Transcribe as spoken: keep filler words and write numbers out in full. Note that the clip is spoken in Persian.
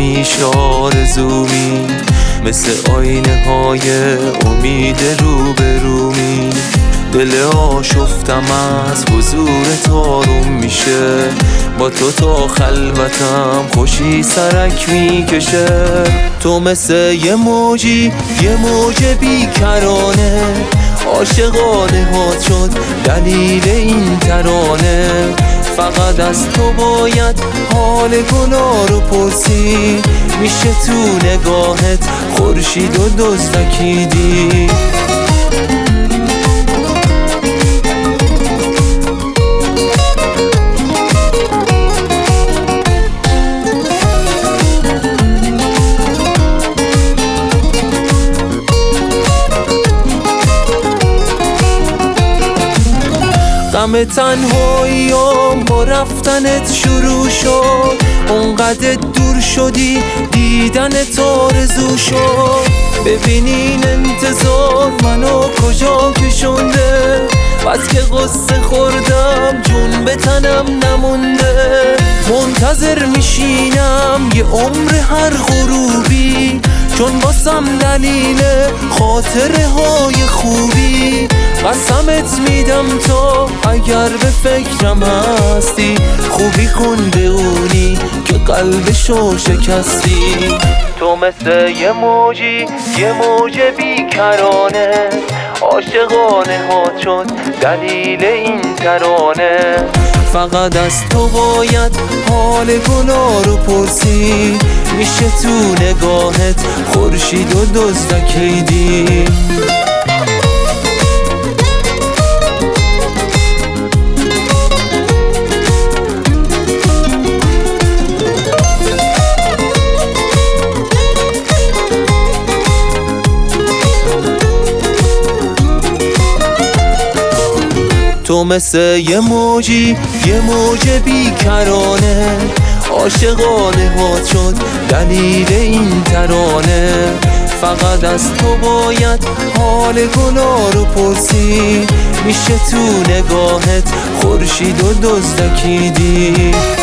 همیشه آرزومی، مثل آینه های امید روبرومی. دل آشفتم از حضورت آروم میشه، با تو تا خلوتم خوشی سرک میکشه. تو مثل یه موجی، یه موج بیکرانه، عاشقانه هات شد دلیل این ترانه. فقط از تو باید حال گناه رو پرسی، میشه تو نگاهت خورشید و دزدکیدی. غم تنهاییام با رفتنت شروع شد، اونقدر دور شدی دیدنت آرزو شد. ببینین انتظار منو کجا کشونده، بس که قصه خوردم جون به تنم نمونده. منتظر میشینم یه عمر هر غروبی، چون واسم دلیل خاطره های خوبی. قسمت میدم تا اگر به فکرم هستی، خوبی کن به اونی که قلبشو شکستی. تو مثل یه موجی، یه موج بیکرانه، عاشقانه هات شد دلیل این ترانه. فقط از تو باید حال گناه رو پرسی، میشه تو نگاهت خورشید و دزدکیدی. تو مثل یه موجی، یه موج بیکرانه، عاشقانه هات شد دلیل این ترانه. فقط از تو باید حال گناه رو پرسی، میشه تو نگاهت خورشید و دزدکیدی.